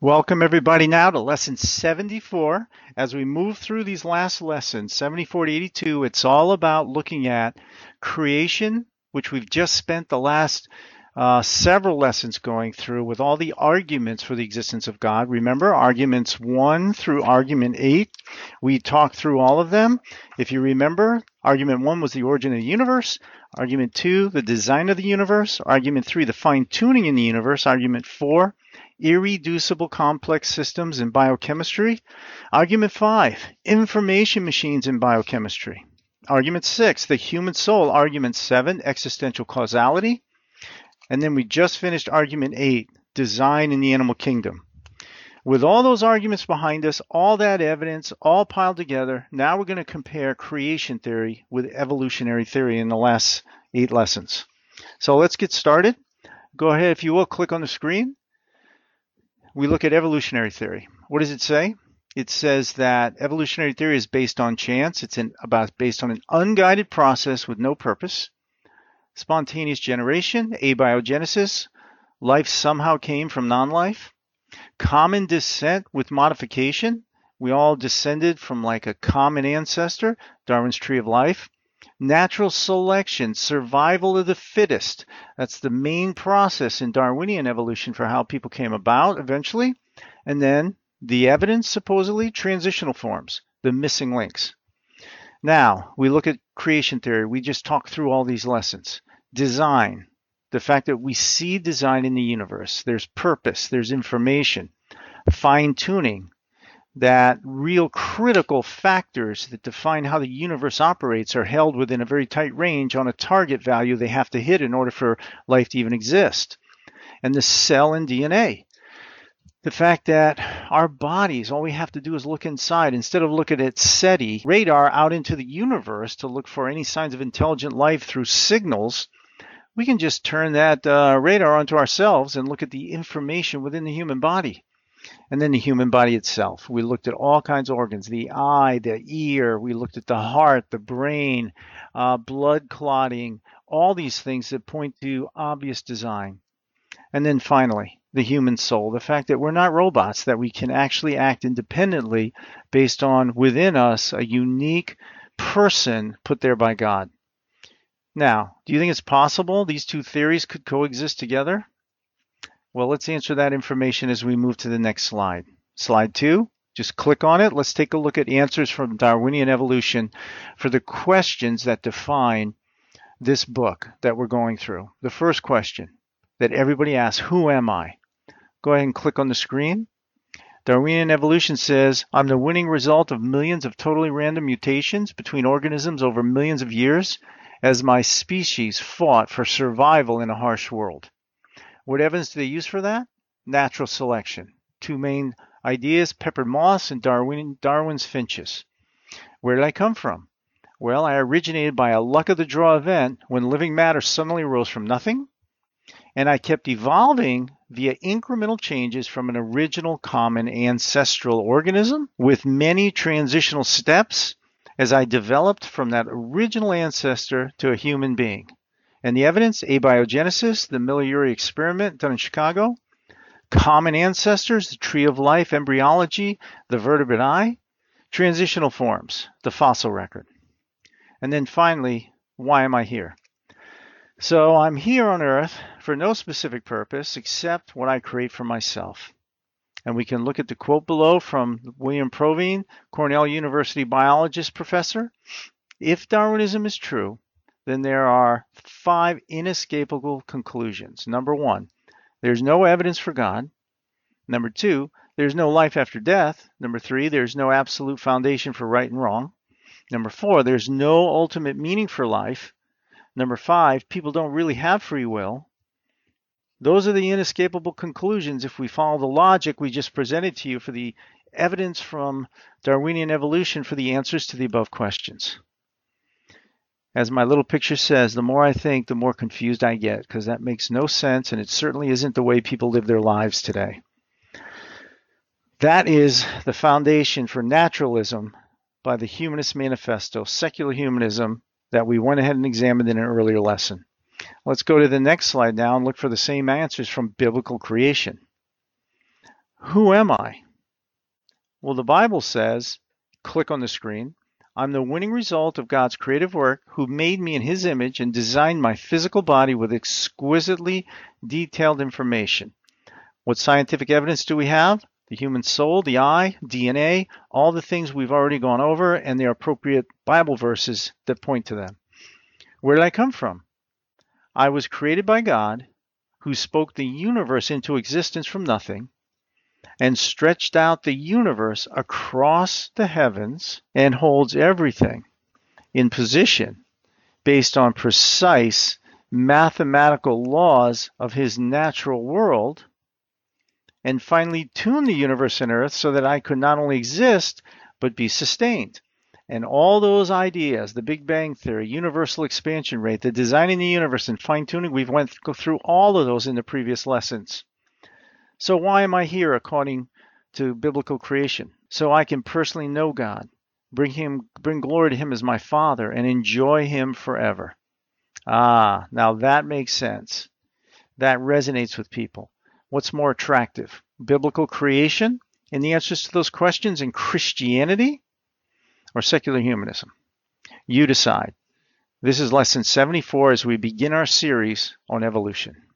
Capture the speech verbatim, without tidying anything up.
Welcome everybody now to lesson seventy-four. As we move through these last lessons, seventy-four to eighty-two, it's all about looking at creation, which we've just spent the last uh, several lessons going through with all the arguments for the existence of God. Remember, arguments one through argument eight, we talked through all of them. If you remember, argument one was the origin of the universe. Argument two, the design of the universe. Argument three, the fine-tuning in the universe. Argument four, irreducible complex systems in biochemistry. Argument five, information machines in biochemistry. Argument six, the human soul. Argument seven, existential causality. And then we just finished argument eight, design in the animal kingdom. With all those arguments behind us, all that evidence, all piled together, now we're going to compare creation theory with evolutionary theory in the last eight lessons. So let's get started. Go ahead, if you will, click on the screen. We look at evolutionary theory. What does it say? It says that evolutionary theory is based on chance. It's in, about based on an unguided process with no purpose. Spontaneous generation, abiogenesis. Life somehow came from non-life. Common descent with modification. We all descended from like a common ancestor, Darwin's tree of life. Natural selection, survival of the fittest. That's the main process in Darwinian evolution for how people came about eventually. And then the evidence, supposedly, transitional forms, the missing links. Now, we look at creation theory. We just talked through all these lessons. Design, the fact that we see design in the universe. There's purpose, there's information. Fine-tuning, that real critical factors that define how the universe operates are held within a very tight range on a target value they have to hit in order for life to even exist. And the cell and D N A. The fact that our bodies, all we have to do is look inside. Instead of looking at SETI radar out into the universe to look for any signs of intelligent life through signals, we can just turn that uh, radar onto ourselves and look at the information within the human body. And then the human body itself. We looked at all kinds of organs, the eye, the ear, we looked at the heart, the brain, uh, blood clotting, all these things that point to obvious design. And then finally, the human soul, the fact that we're not robots, that we can actually act independently based on within us a unique person put there by God. Now, do you think it's possible these two theories could coexist together? Well, let's answer that information as we move to the next slide. Slide two, just click on it. Let's take a look at answers from Darwinian evolution for the questions that define this book that we're going through. The first question that everybody asks, who am I? Go ahead and click on the screen. Darwinian evolution says, I'm the winning result of millions of totally random mutations between organisms over millions of years as my species fought for survival in a harsh world. What evidence do they use for that? Natural selection. Two main ideas, peppered moths and Darwin, Darwin's finches. Where did I come from? Well, I originated by a luck of the draw event when living matter suddenly rose from nothing, and I kept evolving via incremental changes from an original common ancestral organism with many transitional steps as I developed from that original ancestor to a human being. And the evidence, abiogenesis, the Miller-Urey experiment done in Chicago, common ancestors, the tree of life, embryology, the vertebrate eye, transitional forms, the fossil record. And then finally, why am I here? So I'm here on Earth for no specific purpose except what I create for myself. And we can look at the quote below from William Provine, Cornell University biologist professor. If Darwinism is true, then there are five inescapable conclusions. Number one, there's no evidence for God. Number two, there's no life after death. Number three, there's no absolute foundation for right and wrong. Number four, there's no ultimate meaning for life. Number five, people don't really have free will. Those are the inescapable conclusions if we follow the logic we just presented to you for the evidence from Darwinian evolution for the answers to the above questions. As my little picture says, the more I think, the more confused I get, because that makes no sense, and it certainly isn't the way people live their lives today. That is the foundation for naturalism by the Humanist Manifesto, secular humanism, that we went ahead and examined in an earlier lesson. Let's go to the next slide now and look for the same answers from biblical creation. Who am I? Well, the Bible says, click on the screen, I'm the winning result of God's creative work, who made me in his image and designed my physical body with exquisitely detailed information. What scientific evidence do we have? The human soul, the eye, D N A, all the things we've already gone over, and the appropriate Bible verses that point to them. Where did I come from? I was created by God, who spoke the universe into existence from nothing and stretched out the universe across the heavens and holds everything in position based on precise mathematical laws of his natural world, and finally tuned the universe and earth so that I could not only exist, but be sustained. And all those ideas, the Big Bang Theory, universal expansion rate, the designing the universe and fine-tuning, we've went go through all of those in the previous lessons. So why am I here according to biblical creation? So I can personally know God, bring him, bring glory to him as my Father, and enjoy him forever. Ah, now that makes sense. That resonates with people. What's more attractive, biblical creation and the answers to those questions in Christianity, or secular humanism? You decide. This is lesson seventy-four as we begin our series on evolution.